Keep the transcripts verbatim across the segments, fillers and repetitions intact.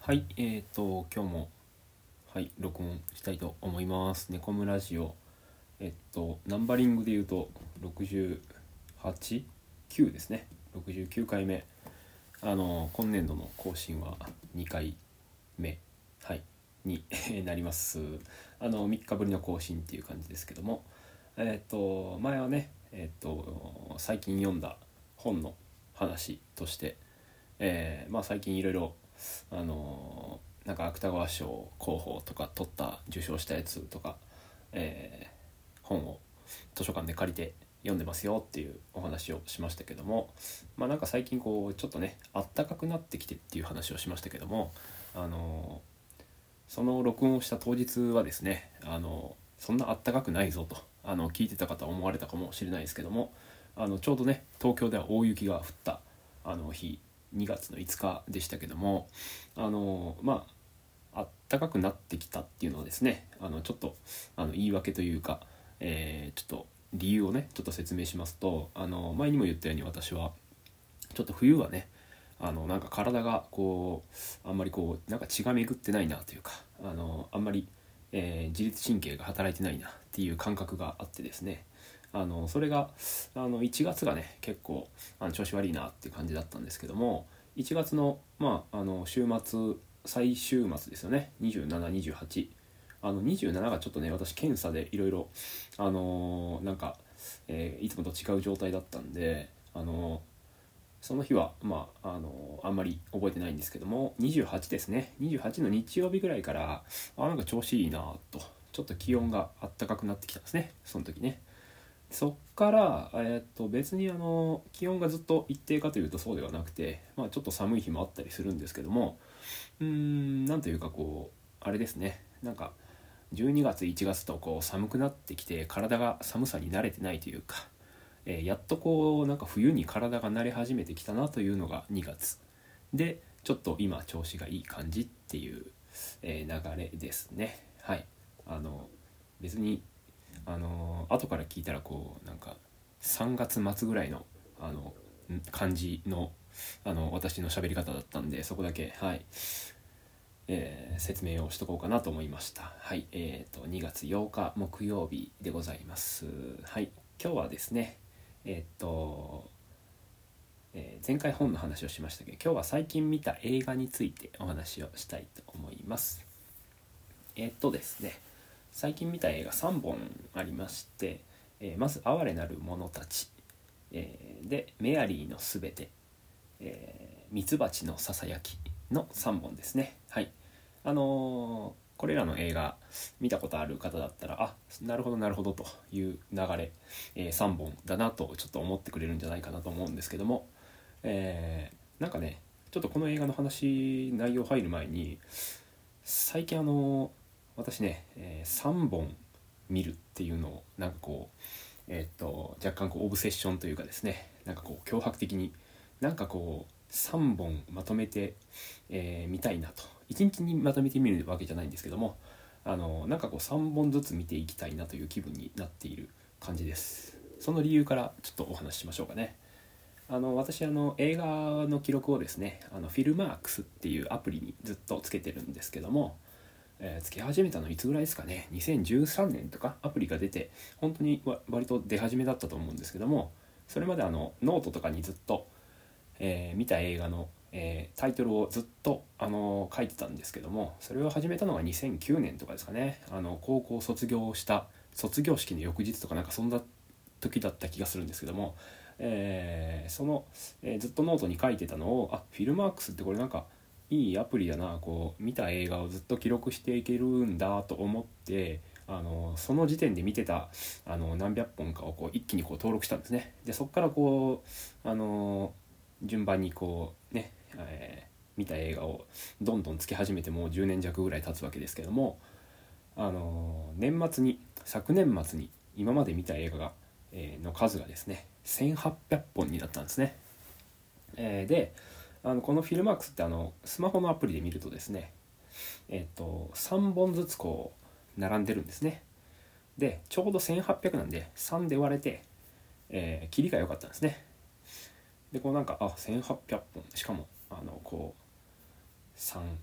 はい、えーと、今日も、はい、録音したいと思います。ネコムラジオ。えっと、ナンバリングで言うと、ろくじゅうはち、きゅうですね。ろくじゅうきゅうかいめ。あの、今年度の更新はにかいめ、はい、になります。あの、みっかぶりの更新っていう感じですけども、えっと、前はね、えっと、最近読んだ本の話として、えーまあ最近いろいろあのーなんか芥川賞候補とか取った受賞したやつとか、えー本を図書館で借りて読んでますよっていうお話をしましたけども、まあなんか最近こうちょっとねあったかくなってきてっていう話をしましたけども、あのーその録音をした当日はですね、あのーそんなあったかくないぞとあの聞いてた方は思われたかもしれないですけども、あのちょうどね東京では大雪が降ったあの日にがつのいつかでしたけども、あのまああったかくなってきたっていうのはですね、あのちょっとあの言い訳というか、えーちょっと理由をねちょっと説明しますと、あの前にも言ったように私はちょっと冬はね、あのなんか体がこうあんまりこうなんか血が巡ってないなというか、あのあんまり、えー自律神経が働いてないなっていう感覚があってですね、あのそれがあのいちがつがね結構あの調子悪いなっていう感じだったんですけども、いちがつのまああの週末最終末ですよね、にじゅうなな、にじゅうはち、あのにじゅうなながちょっとね私検査でいろいろあのーなんか、えーいつもと違う状態だったんで、あのーその日はまああのあんまり覚えてないんですけども、にじゅうはちですね、にじゅうはちの日曜日ぐらいからあなんか調子いいなと、ちょっと気温が暖かくなってきたんですね、その時ね。そっから、えー、っと別にあの気温がずっと一定かというとそうではなくて、まあ、ちょっと寒い日もあったりするんですけども、うーんなんというかこうあれですね、なんかじゅうにがついちがつとこう寒くなってきて体が寒さに慣れてないというか、えーやっとこうなんか冬に体が慣れ始めてきたなというのがにがつで、ちょっと今調子がいい感じっていう、えー流れですね。はい。あの別にあの後から聞いたらこうなんかさんがつ末ぐらいのあの感じのあの私の喋り方だったんで、そこだけはい、えー説明をしとこうかなと思いました。はい、えーとにがつようか木曜日でございます。はい、今日はですね、えーと、えー前回本の話をしましたけど、今日は最近見た映画についてお話をしたいと思います。えっとですね、最近見た映画さんぼんありまして、えーまず「哀れなる者たち」、えーで「メアリーのすべて」、えーミツバチのささやきのさんぼんですね。はい。あのーこれらの映画見たことある方だったら、あ、なるほどなるほどという流れ、えーさんぼんだなとちょっと思ってくれるんじゃないかなと思うんですけども、えーなんかね、ちょっとこの映画の話内容入る前に、最近あの私ね、えーさんぼん見るっていうのをなんかこう、えーっと若干こうオブセッションというかですね、なんかこう脅迫的になんかこうさんぼんまとめて、えー見たいなと、いちにちにまとめて見るわけじゃないんですけども、あのなんかこうさんぼんずつ見ていきたいなという気分になっている感じです。その理由からちょっとお話ししましょうかね。あの私あの映画の記録をですね、あのフィルマークスっていうアプリにずっとつけてるんですけども、えー、つけ始めたのいつぐらいですかね、にせんじゅうさんねんとかアプリが出て本当に割と出始めだったと思うんですけども、それまであのノートとかにずっと、えー見た映画の、えータイトルをずっと、あのー書いてたんですけども、それを始めたのがにせんきゅうねんとかですかね。あの高校卒業した卒業式の翌日とかなんかそんな時だった気がするんですけども、えーその、えーずっとノートに書いてたのを、あ、フィルマークスってこれなんかいいアプリだな、こう見た映画をずっと記録していけるんだと思って、あのその時点で見てたあの何百本かをこう一気にこう登録したんですね。でそこからこうあの順番にこうね、えー見た映画をどんどんつけ始めてもうじゅうねん弱ぐらい経つわけですけども、あの年末に昨年末に今まで見た映画が、えーの数がですねせんはっぴゃっぽんになったんですね。えーであのこのフィルマークスってあのスマホのアプリで見るとですね、えっとさんぼんずつこう並んでるんですね。でちょうどせんはっぴゃくなんでさんで割れて、えー、切りが良かったんですね。でこうなんかあせんはっぴゃっぽん、しかもあのこうさん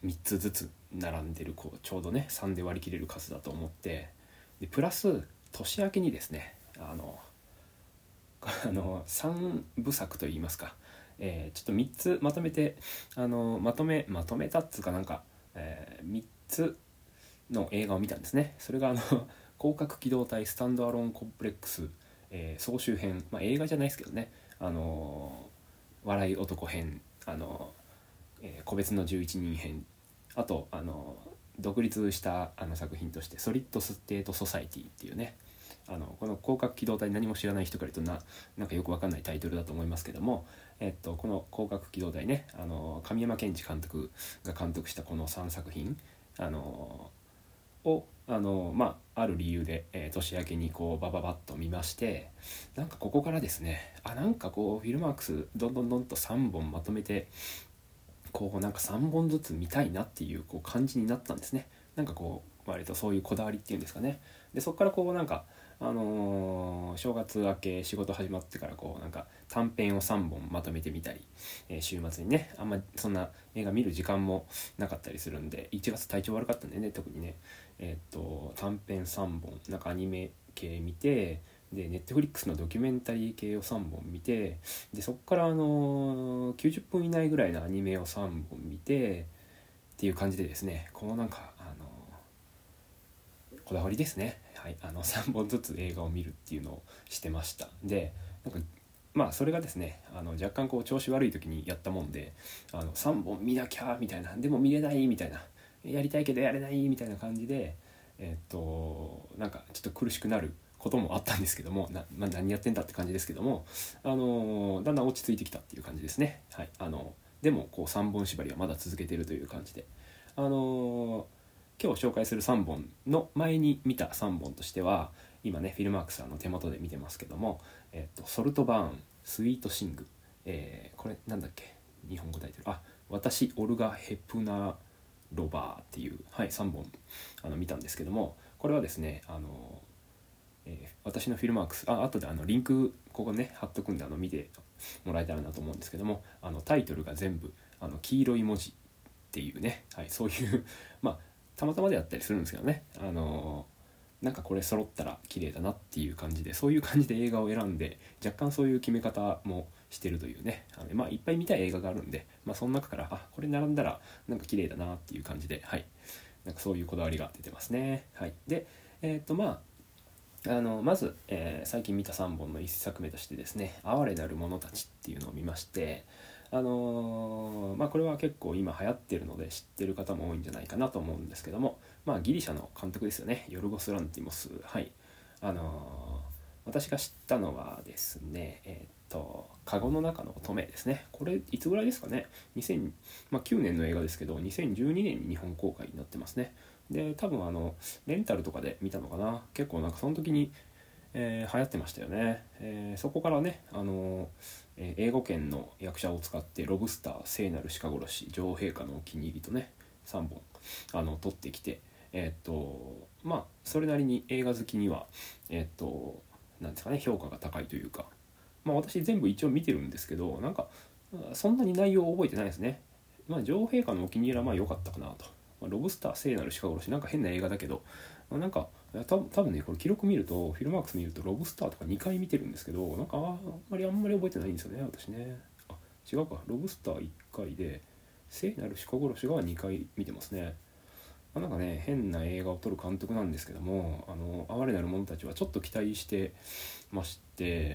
みっつずつ並んでるこうちょうどねさんで割り切れる数だと思って、でプラス年明けにですねあのあのさんぶさくといいますか、えー、ちょっとみっつまとめてあのまとめまとめたっつうかなんか、えー、みっつの映画を見たんですね。それがあの広角機動隊スタンドアローンコンプレックス、えー、総集編、まあ、映画じゃないですけどね、あの笑い男編、あの、えー個別のじゅういちにん編、あとあの独立したあの作品としてソリッドステートソサイティっていうね、あのこの広角機動隊何も知らない人から言うとななんかよくわかんないタイトルだと思いますけども、えっと、この広角機動隊ね、あの神山健二監督が監督したこのさんさく品あのをあの、まあ、ある理由で、えー年明けにこうバババッと見まして、なんかここからですね、あなんかこうフィルマークスどんどんどんとさんぼんまとめてこうなんかさんぼんずつ見たいなっていうこう感じになったんですね。なんかこう割とそういうこだわりっていうんですかね。でそこからこうなんかあのー正月明け仕事始まってからこうなんか短編をさんぼんまとめてみたり、えー週末にねあんまそんな映画見る時間もなかったりするんで、いちがつ体調悪かったんでね特にね、えーっと短編さんぼんなんかアニメ系見て、でネットフリックスのドキュメンタリー系をさんぼん見て、でそこからあのーきゅうじゅっぷん以内ぐらいのアニメをさんぼん見てっていう感じでですね、このなんかあのーこだわりですね、はい、あのさんぼんずつ映画を見るっていうのをしてました。でなんかまあそれがですねあの若干こう調子悪い時にやったもんで、あのさんぼん見なきゃみたいな、でも見れないみたいな、やりたいけどやれないみたいな感じで、えっとなんかちょっと苦しくなることもあったんですけども、な、まあ、何やってんだって感じですけども、あのだんだん落ち着いてきたっていう感じですね。はい、あのでもこうさんぼん縛りはまだ続けてるという感じで、あの今日紹介するさんぼんの前に見たさんぼんとしては、今ねフィルマークスさんの手元で見てますけども、えっと、ソルトバーンスイートシング、えーこれなんだっけ日本語タイトル、あ私オルガ・ヘプナロバーっていう、はい、さんぼんあの見たんですけども、これはですねあのえー私のフィルマークス、あ後であのリンクここね貼っとくんであの見てもらえたらなと思うんですけども、あのタイトルが全部あの黄色い文字っていうね、はい、そういうまあたまたまであったりするんですけどね、あのーなんかこれ揃ったら綺麗だなっていう感じで、そういう感じで映画を選んで若干そういう決め方もしてるというね、あのまあいっぱい見たい映画があるんで、まあその中からあこれ並んだらなんか綺麗だなっていう感じで、はいなんかそういうこだわりが出てますね。はいでえっ、とまああのまず、えー最近見たさんぼんのいっさくめとしてですね「哀れなる者たち」っていうのを見まして、あのーまあこれは結構今流行ってるので知ってる方も多いんじゃないかなと思うんですけども、まあギリシャの監督ですよね、ヨルゴス・ランティモス。はいあのー私が知ったのはですねえーっとカゴの中の乙女ですね。これいつぐらいですかね、にせん、まあ、きゅうねんの映画ですけどにせんじゅうにねんに日本公開になってますね。で多分あのレンタルとかで見たのかな、結構なんかその時に、えー流行ってましたよね。えーそこからね、あのえー英語圏の役者を使ってロブスター、聖なる鹿殺し、女王陛下のお気に入りとねさんぼんあの撮ってきて、えーっとまあそれなりに映画好きにはえーっとなんですかね評価が高いというか、まあ私全部一応見てるんですけど、なんかそんなに内容を覚えてないですね。まあ女王陛下のお気に入りはまあ良かったかなと。まあロブスター聖なる鹿殺しなんか変な映画だけど、まあなんか多分多分ねこれ記録見るとフィルマークス見るとロブスターとかにかい見てるんですけど、なんかあんまりあんまり覚えてないんですよね私ね。あ違うか、ロブスターいっかいで聖なる鹿殺しがにかい見てますね。まあ、なんかね変な映画を撮る監督なんですけども、あの哀れなる者たちはちょっと期待してまして、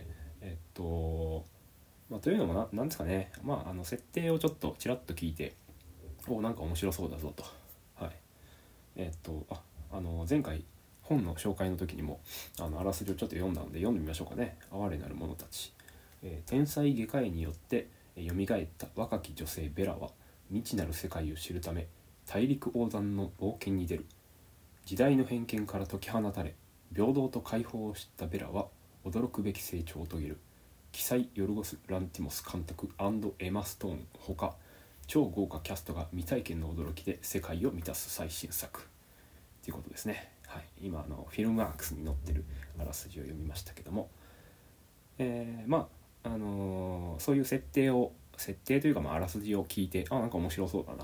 えっとまあ、というのもな、なんですかね、まあ、あの設定をちょっとちらっと聞いて、おなんか面白そうだぞと、はいえっとああの前回本の紹介の時にもあのあらすじをちょっと読んだので読んでみましょうかね。哀れなる者たち、えー天才外科医によってよみがえった若き女性ベラは未知なる世界を知るため大陸横断の冒険に出る。時代の偏見から解き放たれ平等と解放を知ったベラは驚くべき成長を遂げる。記載ヨルゴス・ランティモス監督&エマ・ストーンほか超豪華キャストが未体験の驚きで世界を満たす最新作ということですね。はい、今あのフィルマークスに載ってるあらすじを読みましたけども、えー、まああのーそういう設定を設定というかまああらすじを聞いて、あなんか面白そうだなと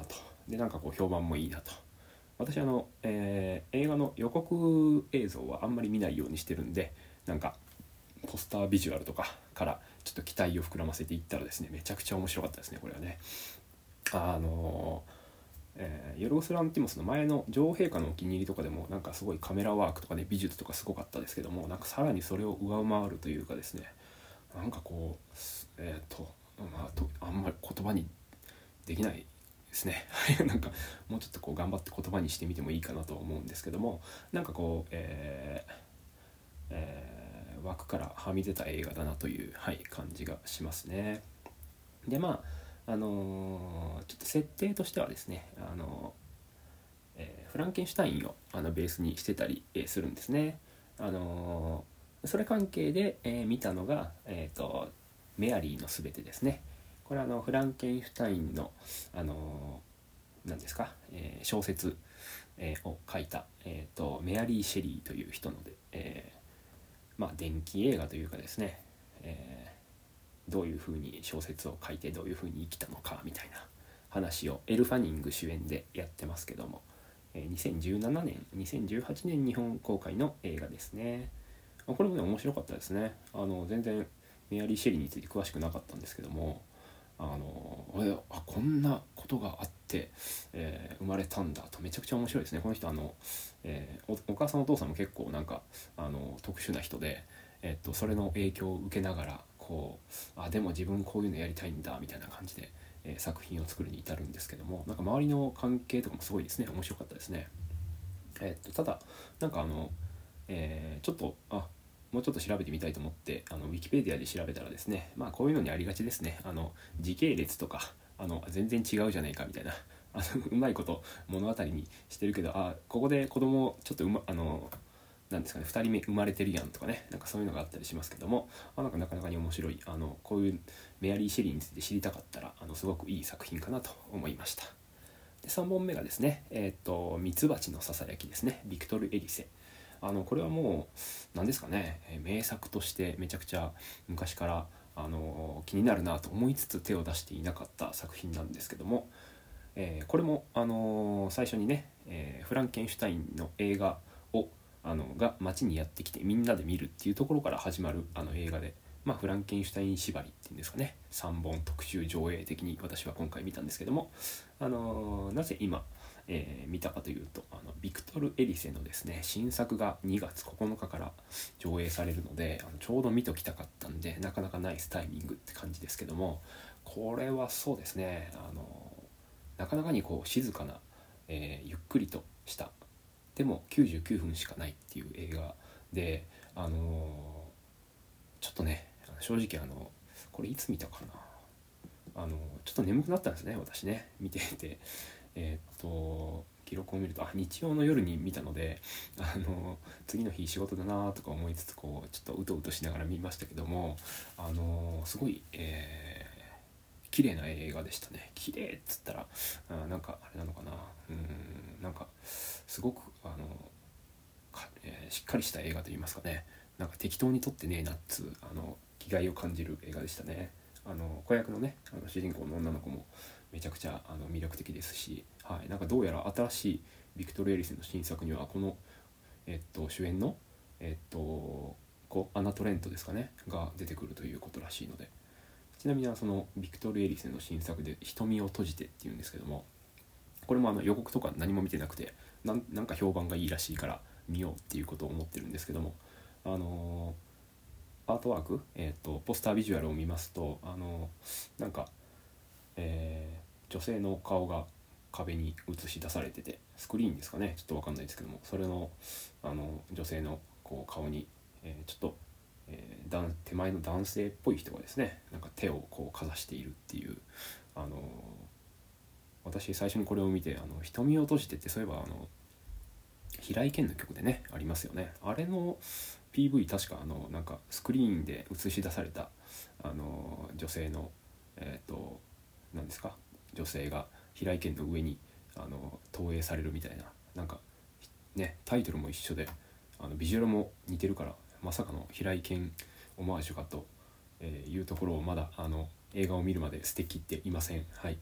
でなんかこう評判もいいなと。私あの、えー映画の予告映像はあんまり見ないようにしてるんで、なんかポスタービジュアルとかからちょっと期待を膨らませていったらですね、めちゃくちゃ面白かったですねこれはね。あのえーヨルゴス・ランティモスの前の女王陛下のお気に入りとかでもなんかすごいカメラワークとかね、美術とかすごかったですけども、なんかさらにそれを上回るというかですね、なんかこうえっ、とまあとあんまり言葉にできないですねなんかもうちょっとこう頑張って言葉にしてみてもいいかなと思うんですけども、なんかこう、えーえー枠からはみ出た映画だなという、はい、感じがしますね。でまああのーちょっと設定としてはですね、あのーえーフランケンシュタインをあのベースにしてたり、えーするんですね。あのーそれ関係で、えー見たのが、えーとメアリーのすべてですね。これはあのフランケンシュタインの、あのー何ですか、えー小説、えーを書いた、えーとメアリー・シェリーという人ので、えーまあ伝記映画というかですね、えーどういうふうに小説を書いてどういうふうに生きたのかみたいな話をエル・ファニング主演でやってますけども、にせんじゅうななねんにせんじゅうはちねん日本公開の映画ですね。これもね面白かったですね。あの全然メアリー・シェリーについて詳しくなかったんですけども、あのあこんなことがあって、えー生まれたんだとめちゃくちゃ面白いですね。この人あの、えーお、お母さんお父さんも結構なんかあの特殊な人で、えっと、それの影響を受けながらこうあでも自分こういうのやりたいんだみたいな感じで、えー作品を作るに至るんですけども、なんか周りの関係とかもすごいですね、面白かったですね。えっと、ただなんかあの、えーちょっとあもうちょっと調べてみたいと思ってあのウィキペディアで調べたらですね、まあこういうのにありがちですね。あの時系列とかあの全然違うじゃないかみたいな、あのうまいこと物語にしてるけど、あここで子供ちょっとうまあのなんですかねふたりめ生まれてるやんとかね、なんかそういうのがあったりしますけども、あなんかなかなかに面白い、あのこういうメアリー・シェリーについて知りたかったらあのすごくいい作品かなと思いました。でさんぼんめがですね、えっ、とミツバチのささやきですね、ビクトル・エリセ。あのこれはもう何ですかね、名作としてめちゃくちゃ昔からあの気になるなと思いつつ手を出していなかった作品なんですけども、えーこれもあの最初にね、えーフランケンシュタインの映画をあのが街にやってきてみんなで見るっていうところから始まるあの映画で、まあ、フランケンシュタイン縛りっていうんですかね、さんぼん特集上映的に私は今回見たんですけども、あのなぜ今、えー見たかというと、あのビクトル・エリセのですね新作がにがつここのかから上映されるので、あのちょうど見ときたかったんでなかなかナイスタイミングって感じですけども、これはそうですね、あのなかなかにこう静かな、えーゆっくりとしたでもきゅうじゅうきゅうふんしかないっていう映画で、あのーちょっとね正直あのこれいつ見たかな、あのちょっと眠くなったんですね私ね見てて、えーっと記録を見るとあ日曜の夜に見たので、あの次の日仕事だなとか思いつつこうちょっとうとうとしながら見ましたけども、あのすごい、えー綺麗な映画でしたね。綺麗っつったらあなんかあれなのかな、うーんなんかすごくあのか、えーしっかりした映画といいますかね、なんか適当に撮ってねえなっつうあの気概を感じる映画でしたね。あの子役のねあの主人公の女の子もめちゃくちゃあの魅力的ですし、はい、なんかどうやら新しいビクトル・エリスの新作にはこの、えっと、主演の、えっと、こうアナ・トレントですかねが出てくるということらしいので、ちなみにそのビクトル・エリスの新作で瞳を閉じてっていうんですけども、これもあの予告とか何も見てなくてなんなんか評判がいいらしいから見ようっていうことを思ってるんですけども、あのーアートワーク、えー、とポスタービジュアルを見ますと、あのーなんか、えー女性の顔が壁に映し出されてて、スクリーンですかねちょっと分かんないですけども、それの、あの女性のこう顔に、えーちょっと、えー、手前の男性っぽい人がですねなんか手をこうかざしているっていう、あのー私最初にこれを見てあの瞳を閉じてってそういえばあの平井堅の曲でねありますよね、あれの ピーブイ 確かあのなんかスクリーンで映し出されたあの女性のえっ、ー、と何ですか女性が平井堅の上にあの投影されるみたいな、なんかねタイトルも一緒であのビジュアルも似てるからまさかの平井堅オマージュかというところをまだあの映画を見るまで捨てきっていません。はい、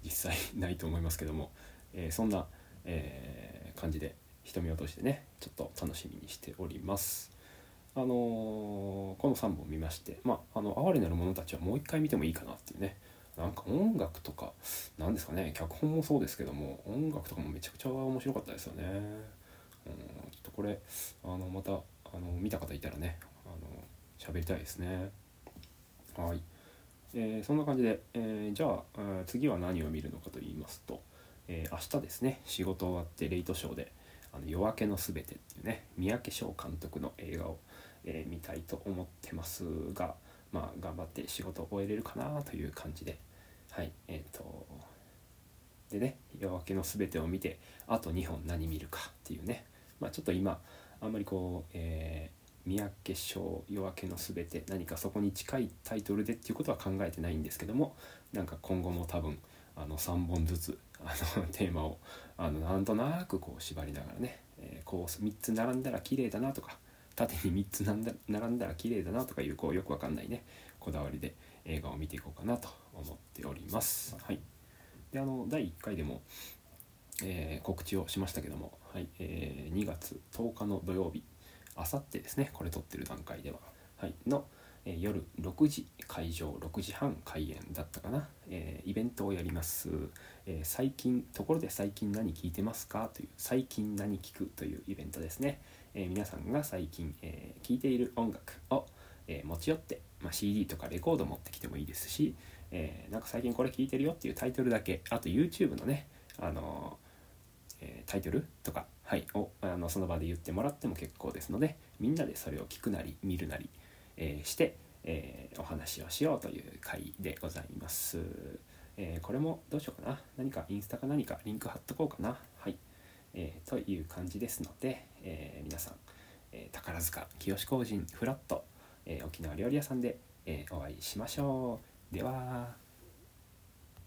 実際ないと思いますけども、えー、そんな、えー、感じで瞳を通してねちょっと楽しみにしております。あのーこのさんぼん見まして、まあ、あの哀れなる者たちはもう一回見てもいいかなっていうね。なんか音楽とかなんですかね、脚本もそうですけども音楽とかもめちゃくちゃ面白かったですよね。うん、ちょっとこれあのまたあの見た方いたらねあの喋りたいですね。はい、えーそんな感じで、えーじゃあ、えー次は何を見るのかと言いますと、えー明日ですね、仕事終わってレイトショーであの夜明けのすべてっていうね三宅翔監督の映画を、えー見たいと思ってますが、まあ頑張って仕事を終えれるかなという感じで、はいえっ、とでね夜明けのすべてを見てあとにほん何見るかっていうね、まあちょっと今あんまりこう、えー三宅翔夜明けのすべて何かそこに近いタイトルでっていうことは考えてないんですけども、なんか今後も多分あのさんぼんずつあのテーマをあのなんとなくこう縛りながらね、えーこうみっつ並んだら綺麗だなとか縦にみっつ並んだ並んだら綺麗だなとかいうこうよくわかんないねこだわりで映画を見ていこうかなと思っております。はい、であのだいいっかいでも、えー告知をしましたけども、はいえーにがつとおかの土曜日、あさってですね、これ撮ってる段階では、はい、の、えー夜ろくじ会場、ろくじはん開演だったかな、えーイベントをやります。えー最近ところで最近何聞いてますかという最近何聞くというイベントですね。えー皆さんが最近、えー聴いている音楽を、えー持ち寄って、まあ、シーディー とかレコード持ってきてもいいですし、えーなんか最近これ聴いてるよっていうタイトルだけ、あと YouTube のねあのえータイトルとか、はい、をあのその場で言ってもらっても結構ですので、みんなでそれを聞くなり見るなり、えーして、えーお話をしようという回でございます。えーこれもどうしようかな、何かインスタか何かリンク貼っとこうかな。はい、えーという感じですので、えー皆さん、えー宝塚清工人フラット、えー沖縄料理屋さんで、えーお会いしましょう。では。